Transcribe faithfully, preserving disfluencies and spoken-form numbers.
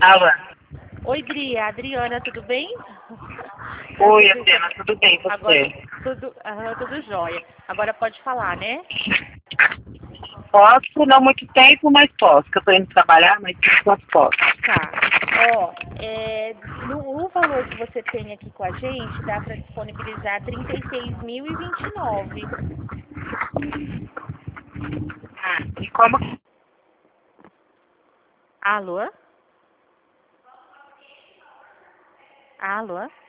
Alô? Oi, Dri, a Adriana, tudo bem? Oi, Adriana, tudo bem com Agora, você? tudo, ah, tudo jóia. Agora pode falar, né? Posso, não muito tempo, mas posso, que eu tô indo trabalhar, mas posso, posso. Tá. Ó, é, no, o valor que você tem aqui com a gente dá para disponibilizar trinta e seis mil e vinte e nove. E como... Alô? Alô?